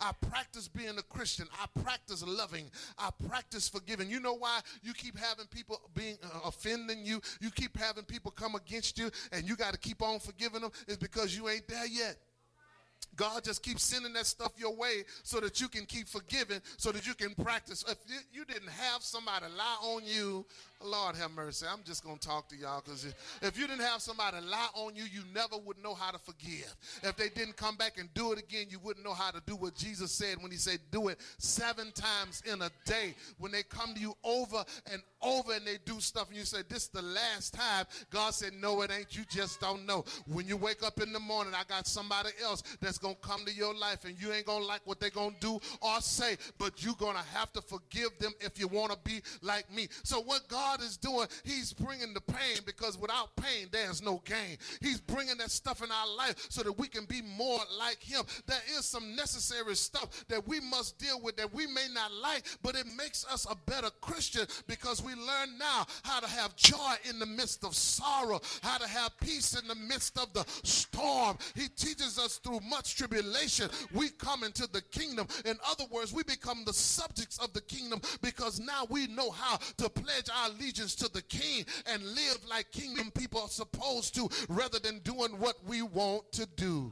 I practice being a Christian. I practice loving. I practice forgiving. You know why you keep having people being offending you? You keep having people come against you, and you got to keep on forgiving them? It's because you ain't there yet. God just keeps sending that stuff your way so that you can keep forgiving, so that you can practice. If you didn't have somebody lie on you, Lord have mercy. I'm just going to talk to y'all, because if you didn't have somebody lie on you, you never would know how to forgive. If they didn't come back and do it again, you wouldn't know how to do what Jesus said when he said do it 7 times in a day. When they come to you over and over and they do stuff and you say, this is the last time, God said, no, it ain't. You just don't know. When you wake up in the morning, I got somebody else that's going to come to your life, and you ain't going to like what they're going to do or say, but you're going to have to forgive them if you want to be like me. So what God is doing, he's bringing the pain, because without pain, there's no gain. He's bringing that stuff in our life so that we can be more like him. There is some necessary stuff that we must deal with that we may not like, but it makes us a better Christian, because we learn now how to have joy in the midst of sorrow, how to have peace in the midst of the storm. He teaches us through much tribulation we come into the kingdom. In other words, we become the subjects of the kingdom, because now we know how to pledge our allegiance to the king and live like kingdom people are supposed to, rather than doing what we want to do.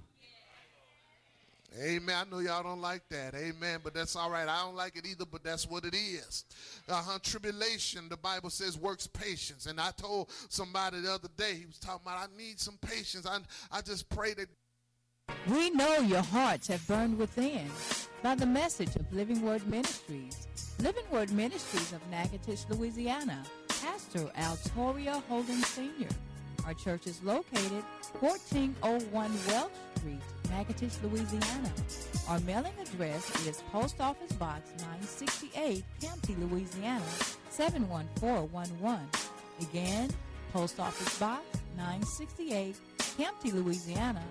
Amen. I know y'all don't like that. Amen. But that's all right. I don't like it either, but that's what it is. Tribulation, the Bible says, works patience. And I told somebody the other day, he was talking about, I need some patience. I just pray that. We know your hearts have burned within by the message of Living Word Ministries. Living Word Ministries of Natchitoches, Louisiana. Pastor Altoria Holden Sr. Our church is located 1401 Welch Street, Natchitoches, Louisiana. Our mailing address is Post Office Box 968, Campty, Louisiana 71411. Again, Post Office Box 968, Campty, Louisiana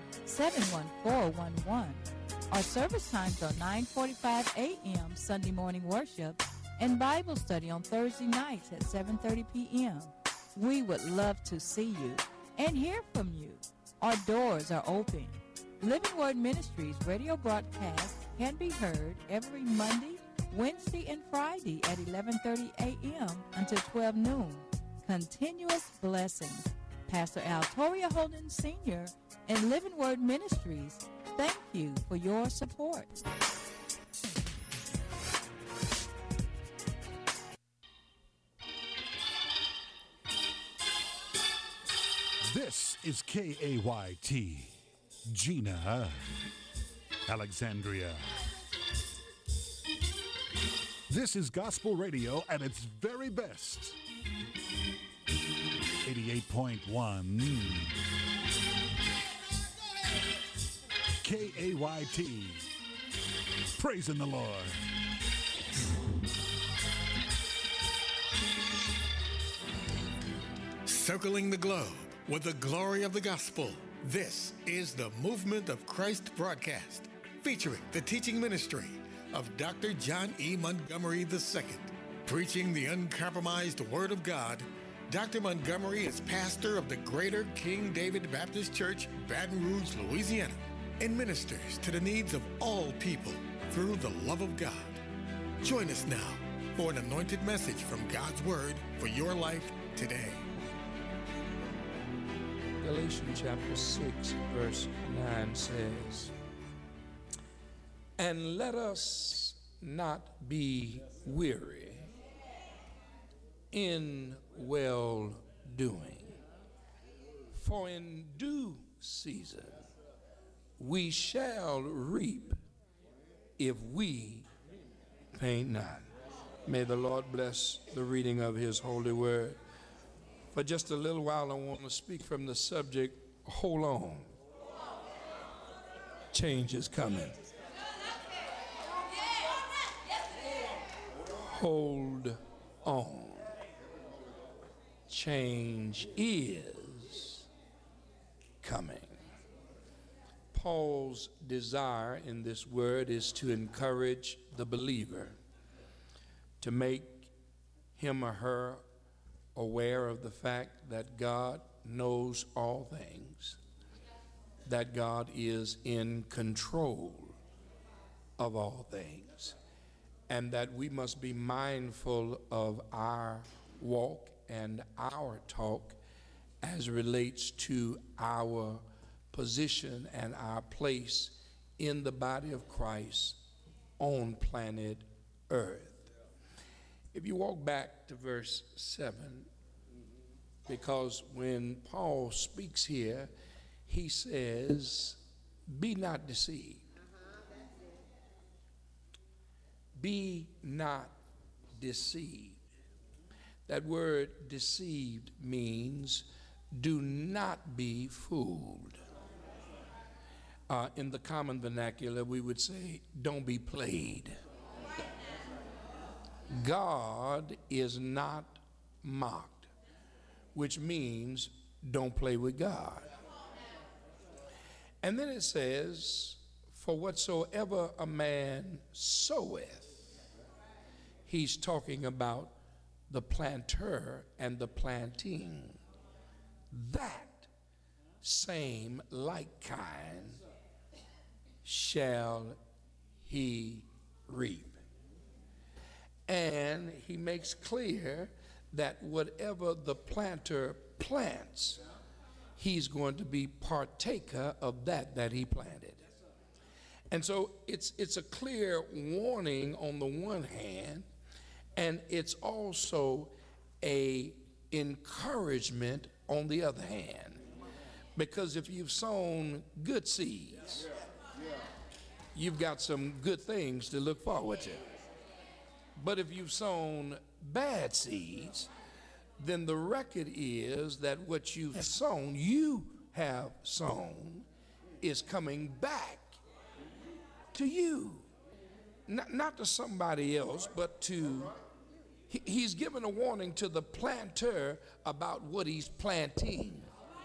71411. Our service times are 9:45 a.m. Sunday morning worship and Bible study on Thursday nights at 7:30 p.m. We would love to see you and hear from you. Our doors are open. Living Word Ministries radio broadcast can be heard every Monday, Wednesday, and Friday at 11:30 a.m. until 12 noon. Continuous blessings. Pastor Altoria Holden Sr. and Living Word Ministries, thank you for your support. This is KAYT, Gina, Alexandria. This is gospel radio at its very best. 88.1 KAYT. Praising the Lord. Circling the globe with the glory of the gospel. This is the Movement of Christ broadcast, featuring the teaching ministry of Dr. John E. Montgomery II. Preaching the uncompromised Word of God, Dr. Montgomery is pastor of the Greater King David Baptist Church, Baton Rouge, Louisiana, and ministers to the needs of all people through the love of God. Join us now for an anointed message from God's Word for your life today. Galatians chapter 6, verse 9 says, "And let us not be weary in well-doing, for in due season we shall reap if we faint not." May the Lord bless the reading of his holy word. For just a little while, I want to speak from the subject, hold on. Change is coming. Hold on. Change is coming. Paul's desire in this word is to encourage the believer, to make him or her aware of the fact that God knows all things, that God is in control of all things, and that we must be mindful of our walk and our talk as relates to our position and our place in the body of Christ on planet Earth. If you walk back to verse 7, because when Paul speaks here, he says, be not deceived. Be not deceived. That word deceived means do not be fooled. In the common vernacular, we would say, don't be played. God is not mocked, which means don't play with God. And then it says, for whatsoever a man soweth, he's talking about the planter and the planting. That same like kind shall he reap. And he makes clear that whatever the planter plants, he's going to be partaker of that he planted. And so it's a clear warning on the one hand, and it's also a encouragement on the other hand. Because if you've sown good seeds, you've got some good things to look forward to. But if you've sown bad seeds, then the record is that what you have sown, is coming back to you. Not to somebody else, but to, he's given a warning to the planter about what he's planting.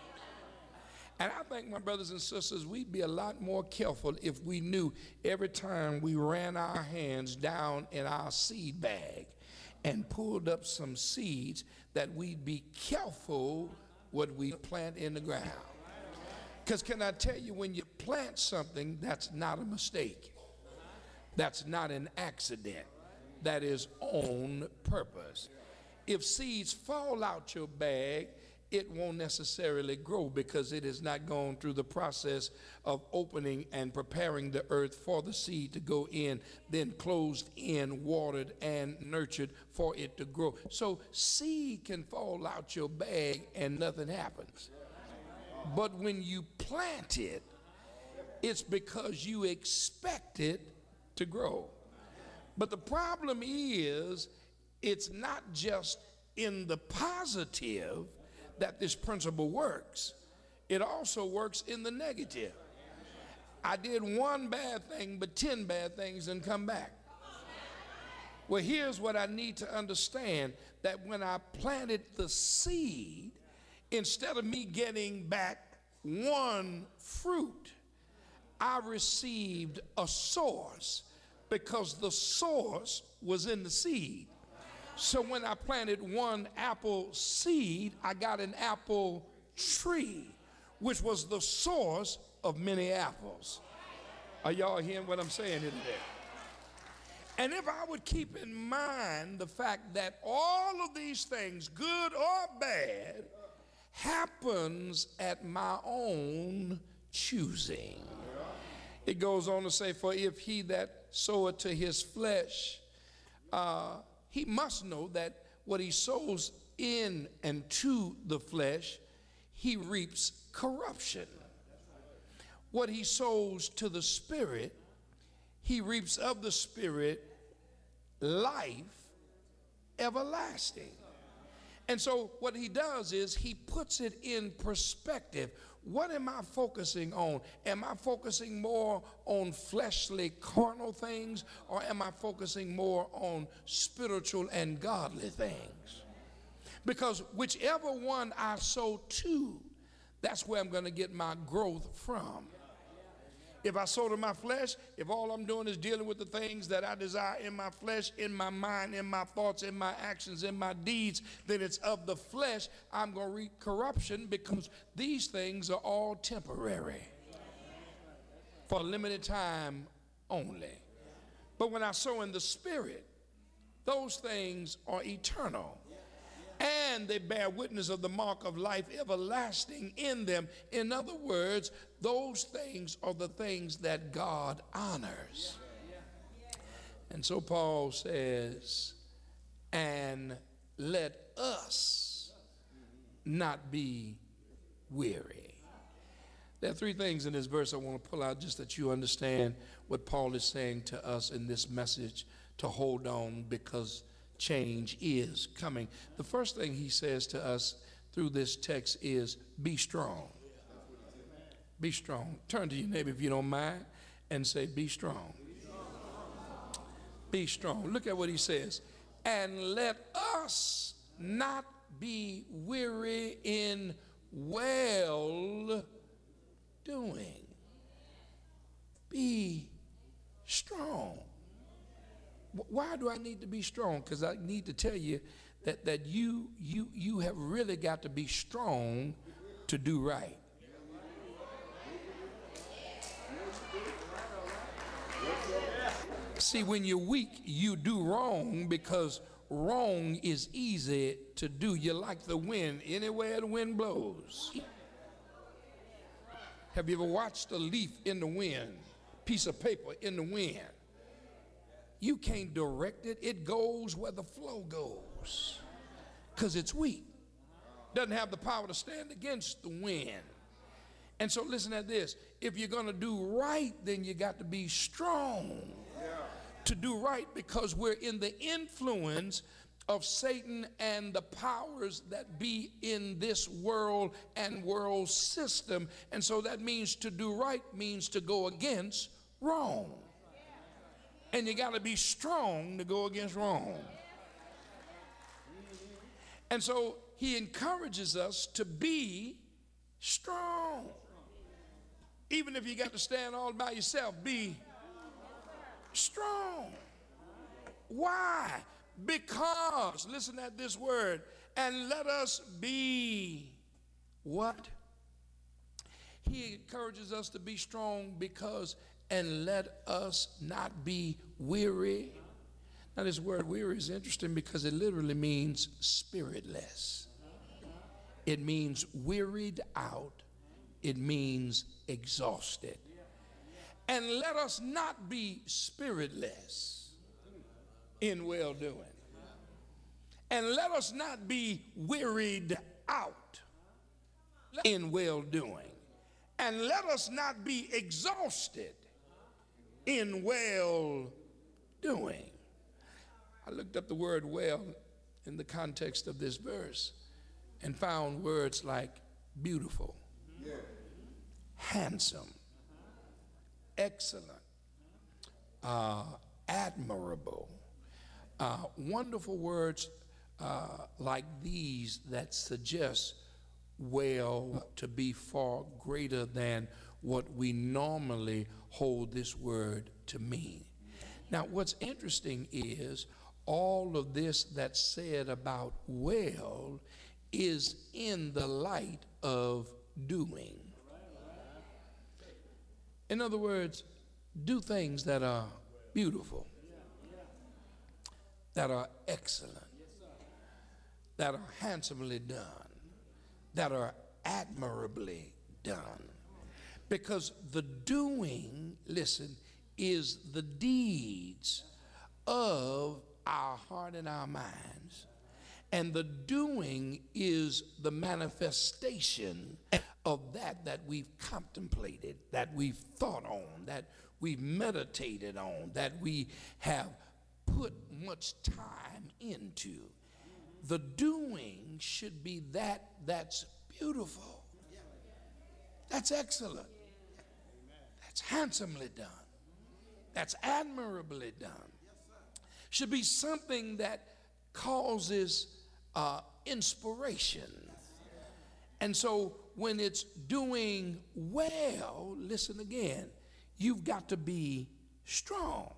And I think, my brothers and sisters, we'd be a lot more careful if we knew every time we ran our hands down in our seed bag and pulled up some seeds, that we'd be careful what we plant in the ground. Because can I tell you, when you plant something, that's not a mistake. That's not an accident. That is on purpose. If seeds fall out your bag, it won't necessarily grow because it has not gone through the process of opening and preparing the earth for the seed to go in, then closed in, watered, and nurtured for it to grow. So seed can fall out your bag and nothing happens. But when you plant it, it's because you expect it to grow. But the problem is, it's not just in the positive that this principle works. It also works in the negative. I did one bad thing, but 10 bad things didn't come back. Well, here's what I need to understand, that when I planted the seed, instead of me getting back one fruit, I received a source, because the source was in the seed. So when I planted one apple seed, I got an apple tree, which was the source of many apples. Are y'all hearing what I'm saying here today? And if I would keep in mind the fact that all of these things, good or bad, happens at my own choosing. It goes on to say, for if he that soweth to his flesh, he must know that what he sows in and to the flesh, he reaps corruption. What he sows to the Spirit, he reaps of the Spirit life everlasting. And so what he does is he puts it in perspective. What am I focusing on? Am I focusing more on fleshly, carnal things, or am I focusing more on spiritual and godly things? Because whichever one I sow to, that's where I'm going to get my growth from. If I sow to my flesh, if all I'm doing is dealing with the things that I desire in my flesh, in my mind, in my thoughts, in my actions, in my deeds, then it's of the flesh. I'm going to reap corruption, because these things are all temporary, for a limited time only. But when I sow in the Spirit, those things are eternal. And they bear witness of the mark of life everlasting in them. In other words, those things are the things that God honors. And so Paul says, and let us not be weary. There are three things in this verse I want to pull out just that you understand what Paul is saying to us in this message to hold on because change is coming. The first thing he says to us through this text is be strong. Be strong. Turn to your neighbor if you don't mind and say be strong. Be strong. Look at what he says. And let us not be weary in well doing. Be strong. Why do I need to be strong? Because I need to tell you that you have really got to be strong to do right. See, when you're weak, you do wrong because wrong is easy to do. You're like the wind. Anywhere the wind blows. Have you ever watched a leaf in the wind? Piece of paper in the wind? You can't direct it. It goes where the flow goes because it's weak. Doesn't have the power to stand against the wind. And so listen at this. If you're going to do right, then you got to be strong to do right, because we're in the influence of Satan and the powers that be in this world and world system. And so that means to do right means to go against wrong. And you got to be strong to go against wrong. And so he encourages us to be strong. Even if you got to stand all by yourself, be strong. Why? Because, listen at this word, and let us be what? He encourages us to be strong because, and let us not be weary. Now this word weary is interesting because it literally means spiritless. It means wearied out. It means exhausted. And let us not be spiritless in well-doing. And let us not be wearied out in well-doing. And let us not be exhausted in well-doing. I looked up the word well in the context of this verse and found words like beautiful, handsome, excellent, admirable, wonderful words like these that suggest well to be far greater than what we normally hold this word to mean. Now what's interesting is all of this that's said about well is in the light of doing. In other words, do things that are beautiful, that are excellent, that are handsomely done, that are admirably done. Because the doing, listen, is the deeds of our heart and our minds. And the doing is the manifestation of that we've contemplated, that we've thought on, that we've meditated on, that we have put much time into. The doing should be that's beautiful, that's excellent, that's handsomely done, that's admirably done. Should be something that causes inspiration. And so when it's doing well, listen again, you've got to be strong.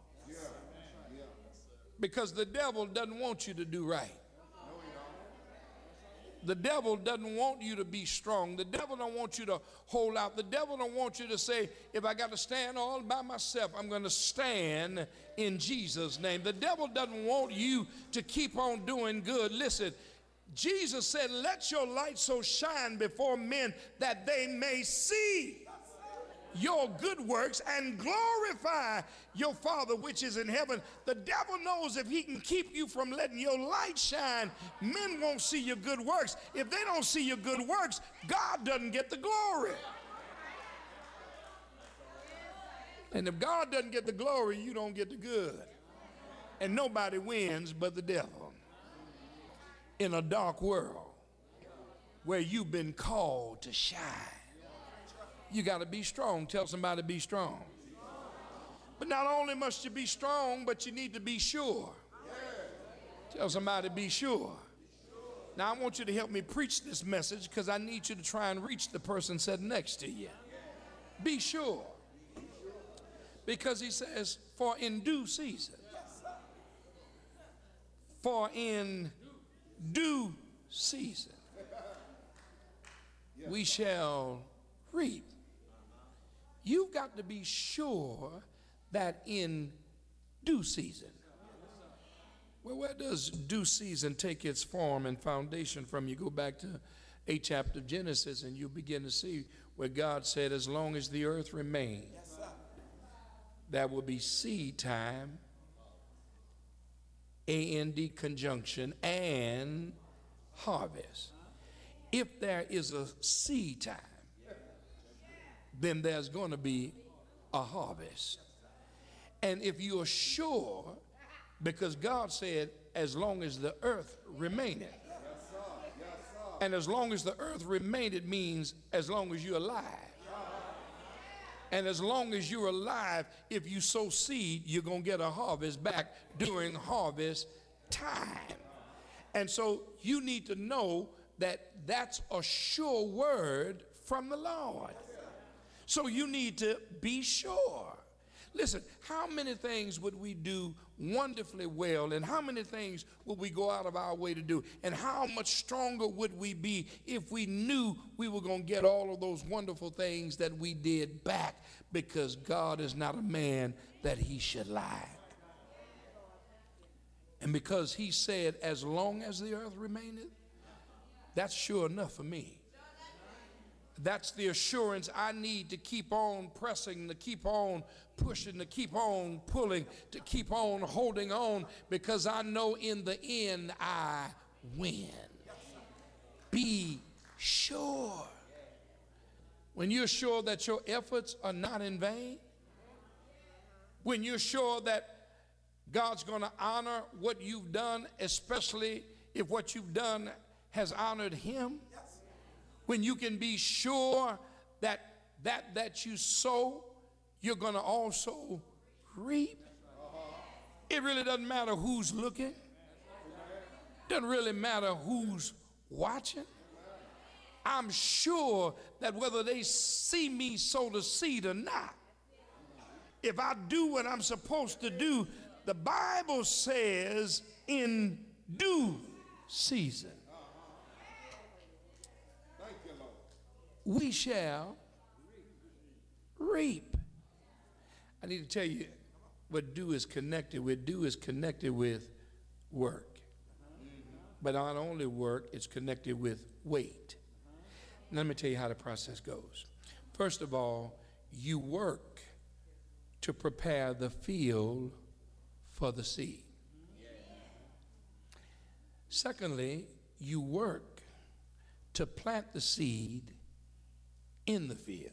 Because the devil doesn't want you to do right. The devil doesn't want you to be strong. The devil don't want you to hold out. The devil don't want you to say, if I got to stand all by myself, I'm going to stand in Jesus' name. The devil doesn't want you to keep on doing good. Listen, Jesus said, let your light so shine before men that they may see your good works and glorify your Father which is in heaven. The devil knows if he can keep you from letting your light shine, men won't see your good works. If they don't see your good works, God doesn't get the glory. And if God doesn't get the glory, you don't get the good. And nobody wins but the devil. In a dark world where you've been called to shine, you got to be strong. Tell somebody, be strong. But not only must you be strong, but you need to be sure. Tell somebody, be sure. Now, I want you to help me preach this message because I need you to try and reach the person sitting next to you. Be sure. Because he says, for in due season. For in due season, we shall reap. You've got to be sure that in due season. Well, where does due season take its form and foundation from? You go back to 8th chapter of Genesis and you begin to see where God said, as long as the earth remains, there will be seed time, A-N-D conjunction, and harvest. If there is a seed time, then there's going to be a harvest. And if you are sure, because God said, as long as the earth remaineth, and as long as the earth remaineth means as long as you're alive. And as long as you're alive, if you sow seed, you're going to get a harvest back during harvest time. And so you need to know that that's a sure word from the Lord. So you need to be sure. Listen, how many things would we do wonderfully well, and how many things would we go out of our way to do, and how much stronger would we be if we knew we were going to get all of those wonderful things that we did back, because God is not a man that he should lie. And because he said, as long as the earth remaineth, that's sure enough for me. That's the assurance I need to keep on pressing, to keep on pushing, to keep on pulling, to keep on holding on, because I know in the end I win. Be sure. When you're sure that your efforts are not in vain, when you're sure that God's going to honor what you've done, especially if what you've done has honored him, when you can be sure that that you sow, you're going to also reap. It really doesn't matter who's looking. Doesn't really matter who's watching. I'm sure that whether they see me sow the seed or not, if I do what I'm supposed to do, the Bible says in due season, we shall reap. I need to tell you what due is connected with. Due is connected with work. But not only work, it's connected with wait. Let me tell you how the process goes. First of all, you work to prepare the field for the seed. Secondly, you work to plant the seed in the field.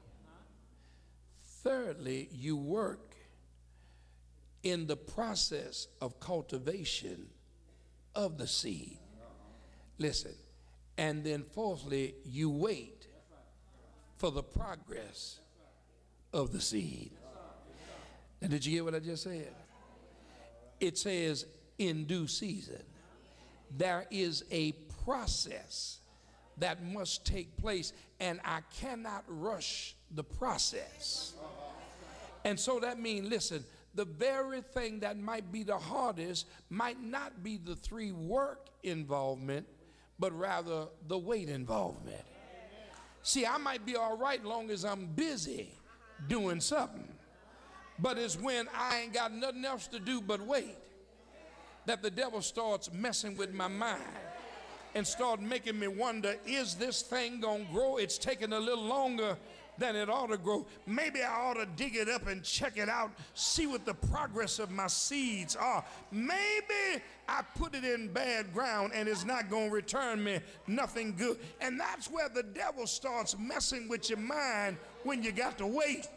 Thirdly, you work in the process of cultivation of the seed. Listen. And then fourthly, you wait for the progress of the seed. Now, did you hear what I just said? It says in due season. There is a process that must take place, and I cannot rush the process. And so that means, listen, the very thing that might be the hardest might not be the 3 work involvement, but rather the weight involvement. See, I might be all right long as I'm busy doing something, but it's when I ain't got nothing else to do but wait that the devil starts messing with my mind and start making me wonder, is this thing gonna grow? It's taking a little longer than it ought to grow. Maybe I ought to dig it up and check it out, see what the progress of my seeds are. Maybe I put it in bad ground and it's not gonna return me nothing good. And that's where the devil starts messing with your mind when you got to wait.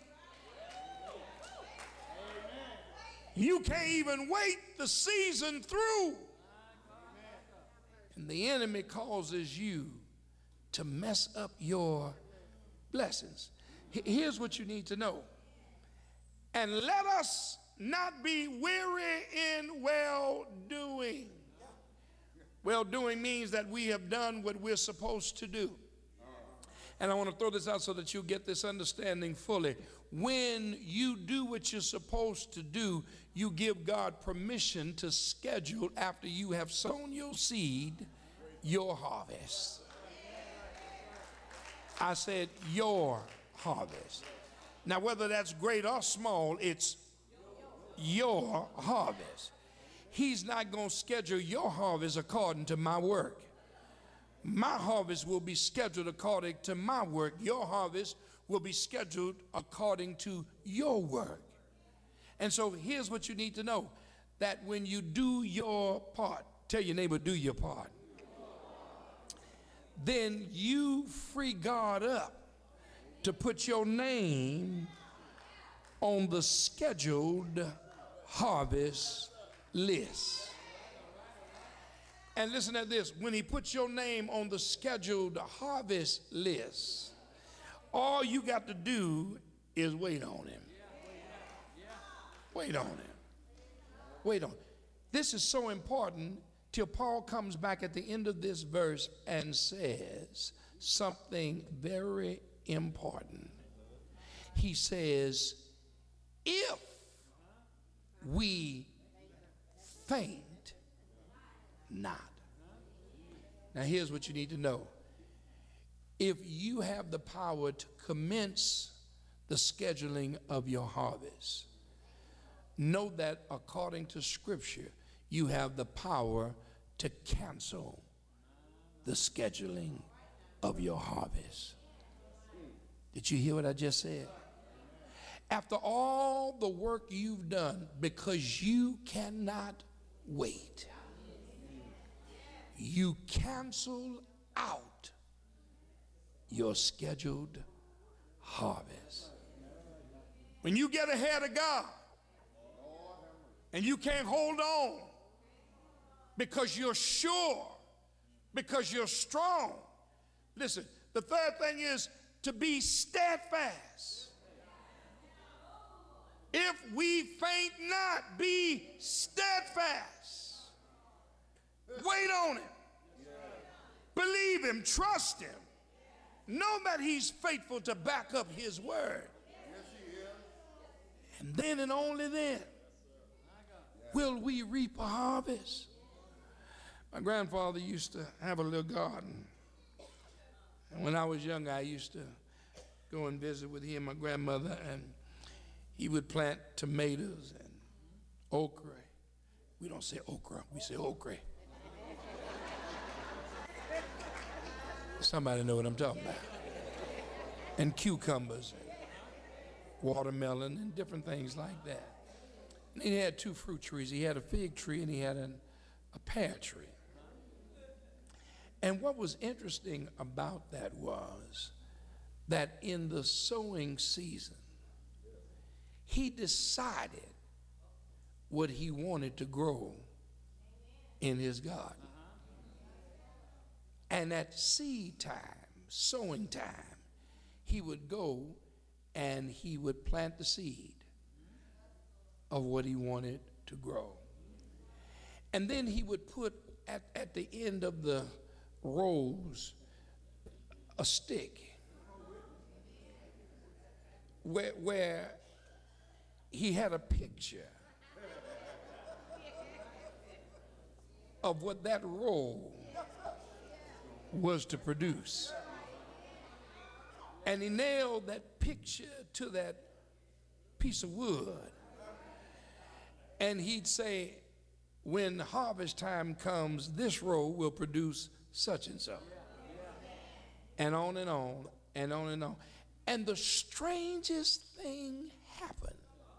You can't even wait the season through. And the enemy causes you to mess up your blessings. Here's what you need to know. And let us not be weary in well-doing. Well-doing means that we have done what we're supposed to do. And I want to throw this out so that you get this understanding fully. When you do what you're supposed to do, you give God permission to schedule, after you have sown your seed, your harvest. I said your harvest. Now, whether that's great or small, it's your harvest. He's not going to schedule your harvest according to my work. My harvest will be scheduled according to my work. Your harvest will be scheduled according to your work. And so here's what you need to know, that when you do your part, tell your neighbor, do your part, then you free God up to put your name on the scheduled harvest list. And listen to this, when he puts your name on the scheduled harvest list, all you got to do is wait on him. Wait on him. Wait on. This is so important till Paul comes back at the end of this verse and says something very important. He says, if we faint not. Now here's what you need to know. If you have the power to commence the scheduling of your harvest, know that according to Scripture, you have the power to cancel the scheduling of your harvest. Did you hear what I just said? After all the work you've done, because you cannot wait, you cancel out your scheduled harvest. When you get ahead of God and you can't hold on because you're sure, because you're strong. Listen, the third thing is to be steadfast. If we faint not, be steadfast. Wait on him. Believe him, trust him. Know that he's faithful to back up his word. And then and only then will we reap a harvest. My grandfather used to have a little garden. And when I was young, I used to go and visit with him and my grandmother, and he would plant tomatoes and okra. We don't say okra, we say okra. Somebody know what I'm talking about. And cucumbers, and watermelon, and different things like that. And he had two fruit trees. He had a fig tree and he had a pear tree. And what was interesting about that was that in the sowing season, he decided what he wanted to grow in his garden. And at seed time, sowing time, he would go and he would plant the seed of what he wanted to grow. And then he would put at the end of the rows a stick where he had a picture of what that row was to produce. And he nailed that picture to that piece of wood. And he'd say, when harvest time comes, this row will produce such and so. And on and on and on and on. And the strangest thing happened.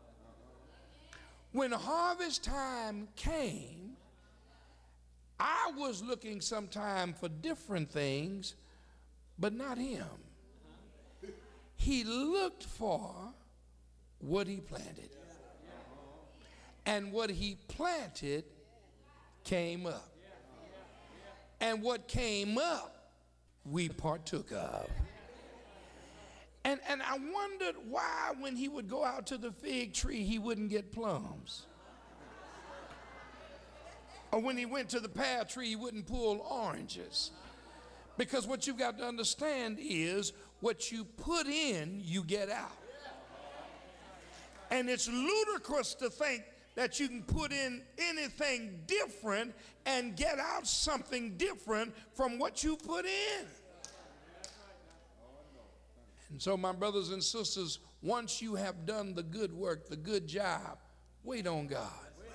When harvest time came, I was looking sometime for different things, but not him. He looked for what he planted. And what he planted came up. And what came up, we partook of. And I wondered why when he would go out to the fig tree, he wouldn't get plums. Or when he went to the pear tree, he wouldn't pull oranges. Because what you've got to understand is what you put in, you get out. And it's ludicrous to think that you can put in anything different and get out something different from what you put in. And so, my brothers and sisters, once you have done the good work, the good job, wait on God.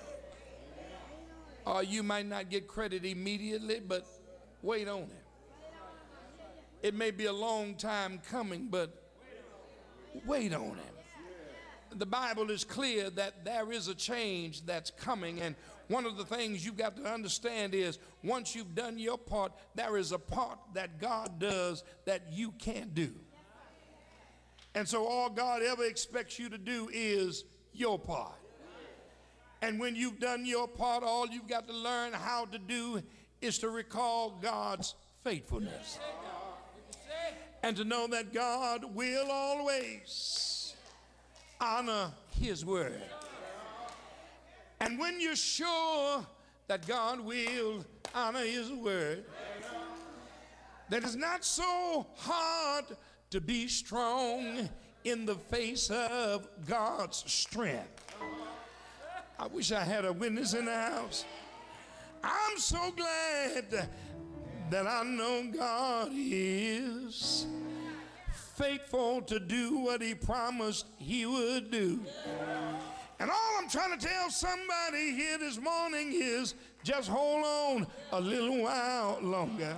You might not get credit immediately, but wait on Him. It may be a long time coming, but wait on Him. The Bible is clear that there is a change that's coming, and one of the things you've got to understand is once you've done your part, there is a part that God does that you can't do. And so all God ever expects you to do is your part. And when you've done your part, all you've got to learn how to do is to recall God's faithfulness. And to know that God will always honor His word. And when you're sure that God will honor His word, that it's not so hard to be strong in the face of God's strength. I wish I had a witness in the house. I'm so glad that I know God is faithful to do what He promised He would do. And all I'm trying to tell somebody here this morning is just hold on a little while longer.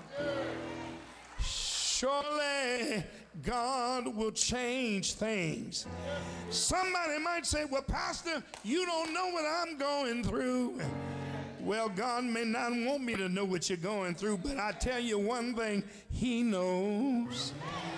Surely God will change things. Somebody might say, well, Pastor, you don't know what I'm going through. Well, God may not want me to know what you're going through, but I tell you one thing, He knows.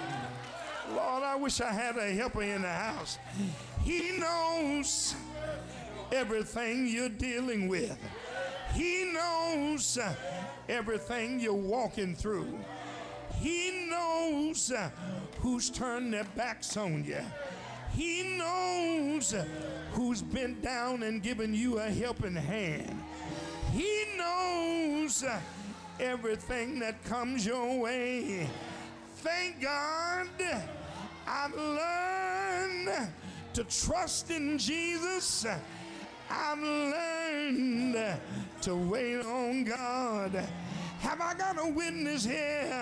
Lord, I wish I had a helper in the house. He knows everything you're dealing with. He knows everything you're walking through. He knows who's turned their backs on you. He knows who's bent down and given you a helping hand. He knows everything that comes your way. Thank God I've learned to trust in Jesus. I've learned to wait on God. Have I got a witness here?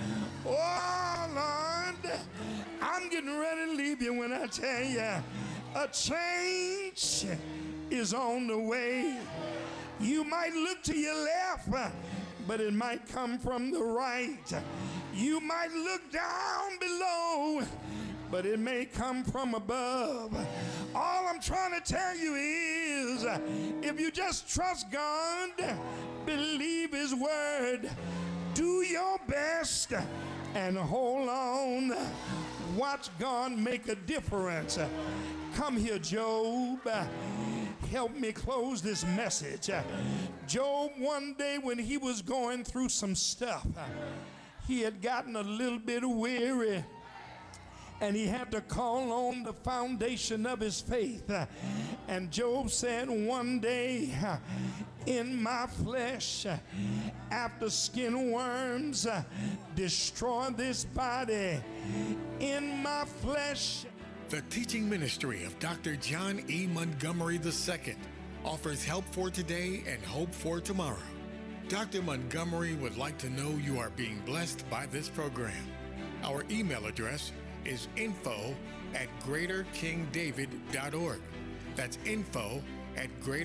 Oh, Lord, I'm getting ready to leave you when I tell you a change is on the way. You might look to your left, but it might come from the right. You might look down below, but it may come from above. All I'm trying to tell you is if you just trust God, believe His word, do your best, and hold on. Watch God make a difference. Come here, Job. Help me close this message. Job, one day when he was going through some stuff, he had gotten a little bit weary, and he had to call on the foundation of his faith. And Job said, one day in my flesh, after skin worms destroy this body, in my flesh. The teaching ministry of Dr. John E. Montgomery II offers help for today and hope for tomorrow. Dr. Montgomery would like to know you are being blessed by this program. Our email address is info@greaterkingdavid.org. That's info@greater